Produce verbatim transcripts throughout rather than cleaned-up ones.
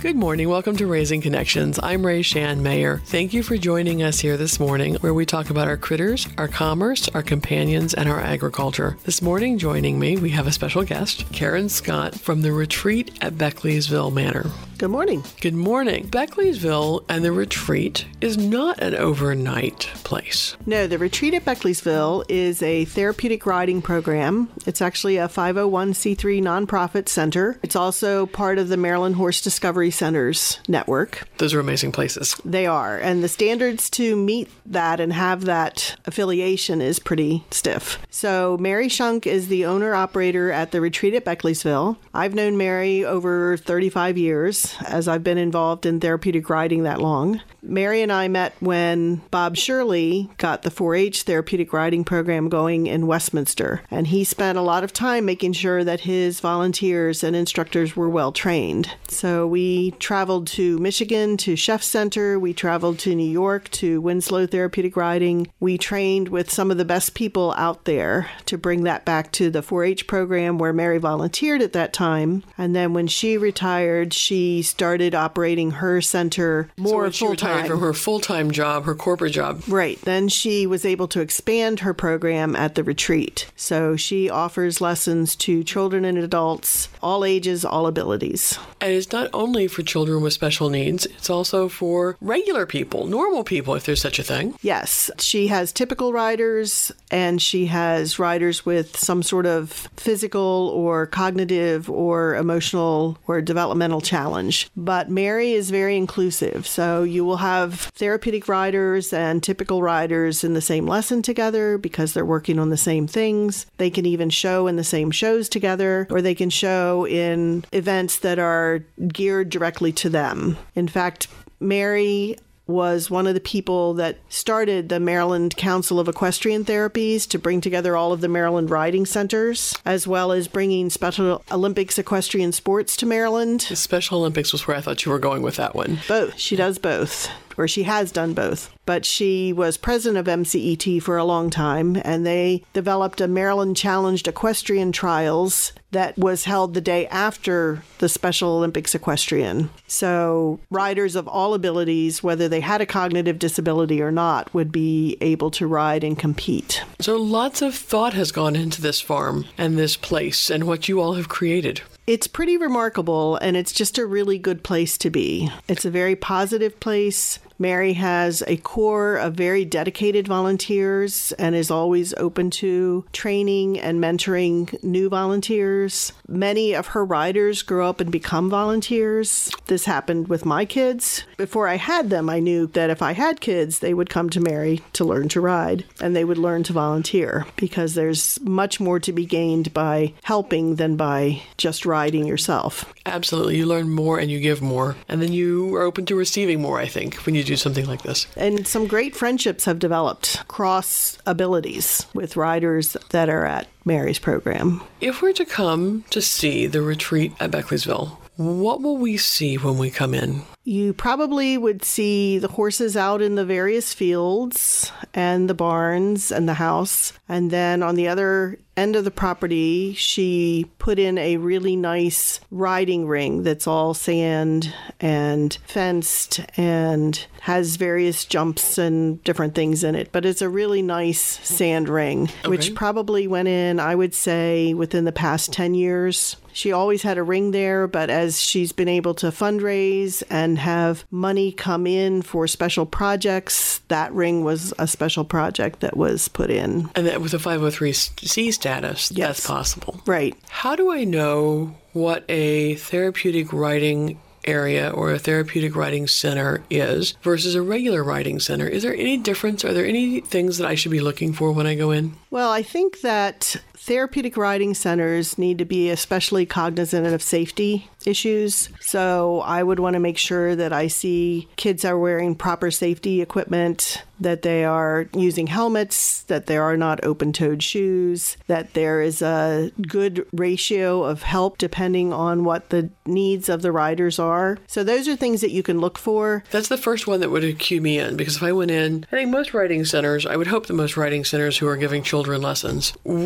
Good morning. Welcome to Raising Connections. I'm Ray Shan Mayer. Thank you for joining us here this morning, where we talk about our critters, our commerce, our companions, and our agriculture. This morning, joining me, we have a special guest, Karen Scott from the Retreat at Beckleysville Manor. Good morning. Good morning. Beckleysville and the Retreat is not an overnight place. No, the Retreat at Beckleysville is a therapeutic riding program. It's actually a five oh one c three nonprofit center. It's also part of the Maryland Horse Discovery Centers network. Those are amazing places. They are. And the standards to meet that and have that affiliation is pretty stiff. So Mary Shunk is the owner-operator at the Retreat at Beckleysville. I've known Mary over thirty-five years, as I've been involved in therapeutic riding that long. Mary and I met when Bob Shirley got the four H therapeutic riding program going in Westminster, and he spent a lot of time making sure that his volunteers and instructors were well trained. So we traveled to Michigan to Chef Center, we traveled to New York to Winslow Therapeutic Riding. We trained with some of the best people out there to bring that back to the four H program where Mary volunteered at that time. And then when she retired, she started operating her center more so full-time. From her full-time job, her corporate job. Right. Then she was able to expand her program at the Retreat. So she offers lessons to children and adults, all ages, all abilities. And it's not only for children with special needs, it's also for regular people, normal people, if there's such a thing. Yes. She has typical riders, and she has riders with some sort of physical or cognitive or emotional or developmental challenge. But Mary is very inclusive. So you will have therapeutic riders and typical riders in the same lesson together because they're working on the same things. They can even show in the same shows together, or they can show in events that are geared directly to them. In fact, Mary was one of the people that started the Maryland Council of Equestrian Therapies to bring together all of the Maryland riding centers, as well as bringing Special Olympics equestrian sports to Maryland. The Special Olympics was where I thought you were going with that one. Both. She does both, or she has done both. But she was president of M C E T for a long time, and they developed a Maryland Challenged Equestrian Trials that was held the day after the Special Olympics Equestrian. So riders of all abilities, whether they had a cognitive disability or not, would be able to ride and compete. So lots of thought has gone into this farm and this place and what you all have created. It's pretty remarkable, and it's just a really good place to be. It's a very positive place. Mary has a core of very dedicated volunteers and is always open to training and mentoring new volunteers. Many of her riders grow up and become volunteers. This happened with my kids. Before I had them, I knew that if I had kids, they would come to Mary to learn to ride, and they would learn to volunteer, because there's much more to be gained by helping than by just riding yourself. Absolutely. You learn more and you give more, and then you are open to receiving more, I think, when you do something like this. And some great friendships have developed cross abilities with riders that are at Mary's program. If we're to come to see the Retreat at Beckleysville, what will we see when we come in? You probably would see the horses out in the various fields and the barns and the house. And then on the other end of the property, she put in a really nice riding ring that's all sand and fenced and has various jumps and different things in it. But it's a really nice sand ring, okay. which probably went in, I would say, within the past ten years. She always had a ring there, but as she's been able to fundraise and have money come in for special projects, that ring was a special project that was put in. And that with a five oh three C status, yes. That's possible. Right. How do I know what a therapeutic riding area or a therapeutic riding center is versus a regular riding center? Is there any difference? Are there any things that I should be looking for when I go in? Well, I think that therapeutic riding centers need to be especially cognizant of safety issues. So I would want to make sure that I see kids are wearing proper safety equipment, that they are using helmets, that there are not open-toed shoes, that there is a good ratio of help depending on what the needs of the riders are. So those are things that you can look for. That's the first one that would cue me in, because if I went in, I think most riding centers, I would hope that most riding centers who are giving children lessons would include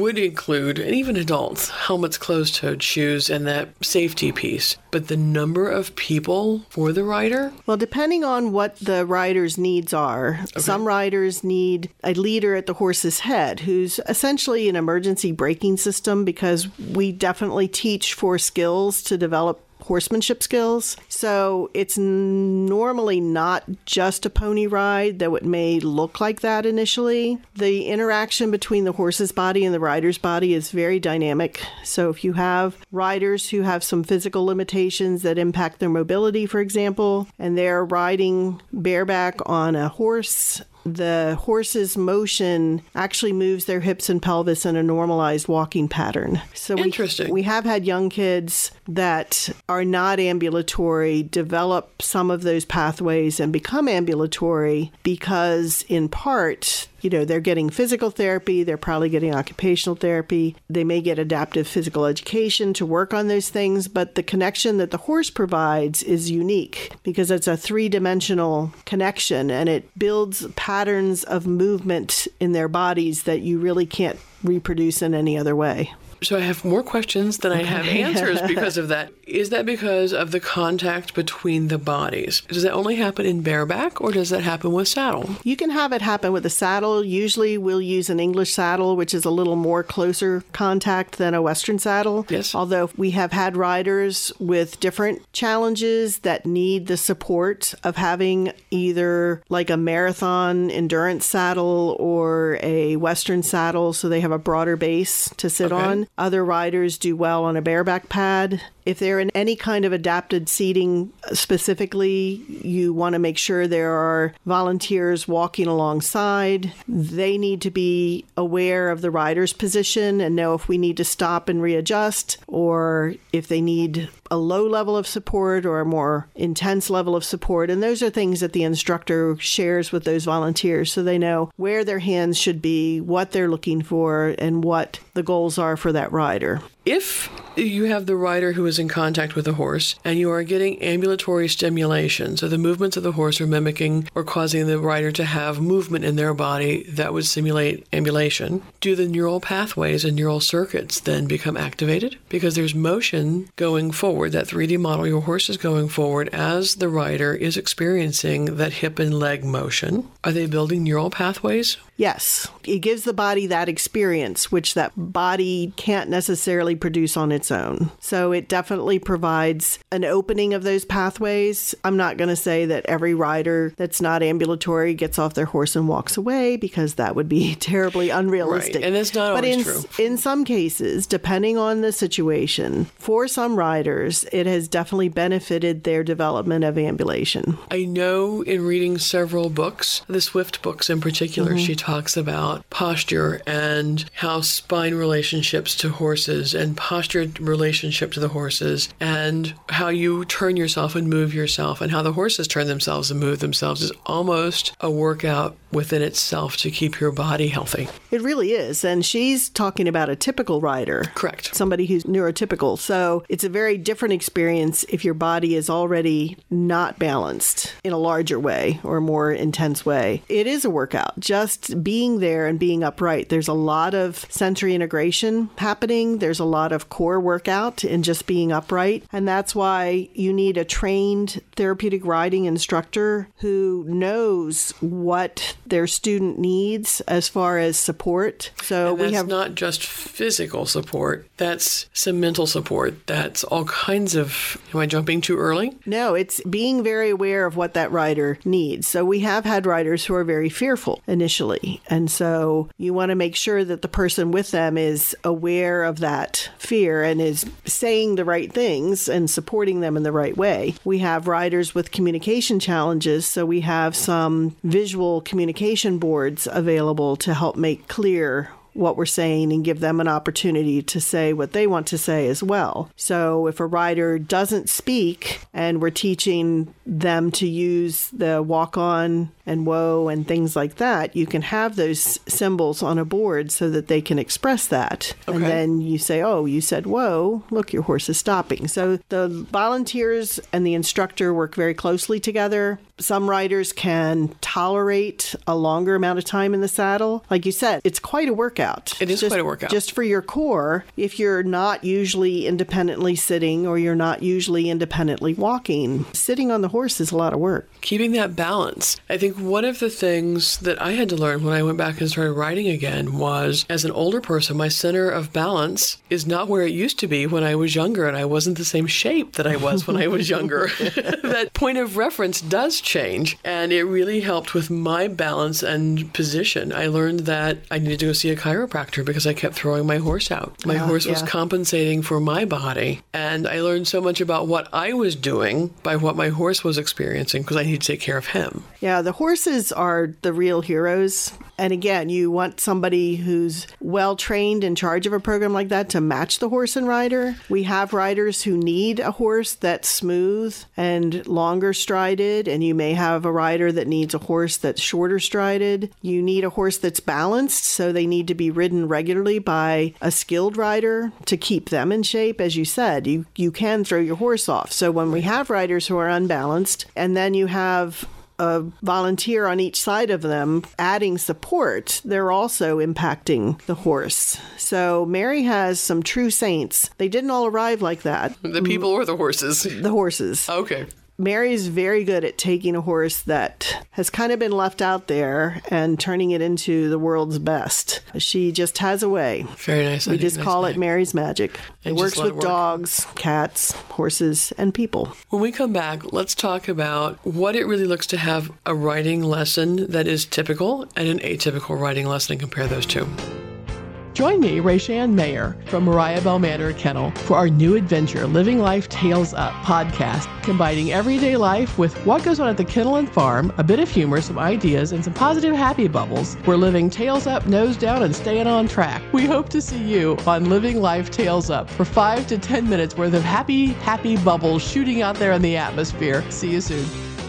include, and even adults, helmets, closed-toed shoes, and that safety piece. But the number of people for the rider? Well, depending on what the rider's needs are, okay. Some riders need a leader at the horse's head who's essentially an emergency braking system, because we definitely teach for skills to develop horsemanship skills. So it's normally not just a pony ride, though it may look like that initially. The interaction between the horse's body and the rider's body is very dynamic. So if you have riders who have some physical limitations that impact their mobility, for example, and they're riding bareback on a horse, the horse's motion actually moves their hips and pelvis in a normalized walking pattern. So Interesting. We, we have had young kids that are not ambulatory develop some of those pathways and become ambulatory because, in part, you know, they're getting physical therapy, they're probably getting occupational therapy, they may get adaptive physical education to work on those things, but the connection that the horse provides is unique because it's a three-dimensional connection and it builds patterns of movement in their bodies that you really can't reproduce in any other way. So I have more questions than I have answers because of that. Is that because of the contact between the bodies? Does that only happen in bareback or does that happen with saddle? You can have it happen with a saddle. Usually we'll use an English saddle, which is a little more closer contact than a Western saddle. Yes. Although we have had riders with different challenges that need the support of having either like a marathon endurance saddle or a Western saddle so they have a broader base to sit okay. on. Other riders do well on a bareback pad. If they're in any kind of adapted seating specifically, you want to make sure there are volunteers walking alongside. They need to be aware of the rider's position and know if we need to stop and readjust, or if they need a low level of support or a more intense level of support. And those are things that the instructor shares with those volunteers so they know where their hands should be, what they're looking for, and what the goals are for that rider. If you have the rider who is in contact with the horse and you are getting ambulatory stimulation, so the movements of the horse are mimicking or causing the rider to have movement in their body that would simulate ambulation, do the neural pathways and neural circuits then become activated? Because there's motion going forward, that three D model, your horse is going forward as the rider is experiencing that hip and leg motion. Are they building neural pathways? Yes. It gives the body that experience, which that body can't necessarily produce on its own. So it definitely provides an opening of those pathways. I'm not going to say that every rider that's not ambulatory gets off their horse and walks away, because that would be terribly unrealistic. Right. And that's not but always in, true. in some cases, depending on the situation, for some riders, it has definitely benefited their development of ambulation. I know in reading several books, the Swift books in particular, mm-hmm. she talks about posture and how spine relationships to horses and posture relationship to the horses and how you turn yourself and move yourself and how the horses turn themselves and move themselves is almost a workout within itself to keep your body healthy. It really is. And she's talking about a typical rider. Correct. Somebody who's neurotypical. So it's a very different experience if your body is already not balanced in a larger way or more intense way. It is a workout. Just being there and being upright. There's a lot of sensory integration happening. There's a lot of core workout in just being upright. And that's why you need a trained therapeutic riding instructor who knows what their student needs as far as support. So and that's we have not just physical support. That's some mental support. That's all kinds of, am I jumping too early? No, it's being very aware of what that rider needs. So we have had riders who are very fearful initially. And so you want to make sure that the person with them is aware of that fear and is saying the right things and supporting them in the right way. We have riders with communication challenges, so we have some visual communication boards available to help make clear what we're saying and give them an opportunity to say what they want to say as well. So if a rider doesn't speak and we're teaching them to use the walk-on and whoa and things like that, you can have those symbols on a board so that they can express that. Okay. And then you say, oh, you said whoa, look, your horse is stopping. So the volunteers and the instructor work very closely together. Some riders can tolerate a longer amount of time in the saddle. Like you said, it's quite a workout. It is just, quite a workout. Just for your core, if you're not usually independently sitting or you're not usually independently walking, sitting on the horse is a lot of work. Keeping that balance. I think one of the things that I had to learn when I went back and started riding again was, as an older person, my center of balance is not where it used to be when I was younger, and I wasn't the same shape that I was when I was younger. That point of reference does change, and it really helped with my balance and position. I learned that I needed to go see a chiropractor because I kept throwing my horse out. My uh, horse yeah. was compensating for my body, and I learned so much about what I was doing by what my horse was experiencing because I needed to take care of him. Yeah, the horses are the real heroes. And again, you want somebody who's well-trained in charge of a program like that to match the horse and rider. We have riders who need a horse that's smooth and longer strided, and you may have a rider that needs a horse that's shorter strided. You need a horse that's balanced, so they need to be ridden regularly by a skilled rider to keep them in shape. As you said, you, you can throw your horse off. So when we have riders who are unbalanced, and then you have a volunteer on each side of them adding support, they're also impacting the horse. So Mary has some true saints. They didn't all arrive like that. The people or the horses? The horses. Okay. Mary's very good at taking a horse that has kind of been left out there and turning it into the world's best. She just has a way. Very nice. We just nice call name. it Mary's Magic. And it works with it work. dogs, cats, horses, and people. When we come back, let's talk about what it really looks to have a riding lesson that is typical and an atypical riding lesson, and compare those two. Join me, Rayshan Mayer, from Mariah Bell Manor Kennel for our new adventure, Living Life Tales Up podcast, combining everyday life with what goes on at the kennel and farm, a bit of humor, some ideas, and some positive happy bubbles. We're living tails up, nose down, and staying on track. We hope to see you on Living Life Tales Up for five to ten minutes worth of happy, happy bubbles shooting out there in the atmosphere. See you soon.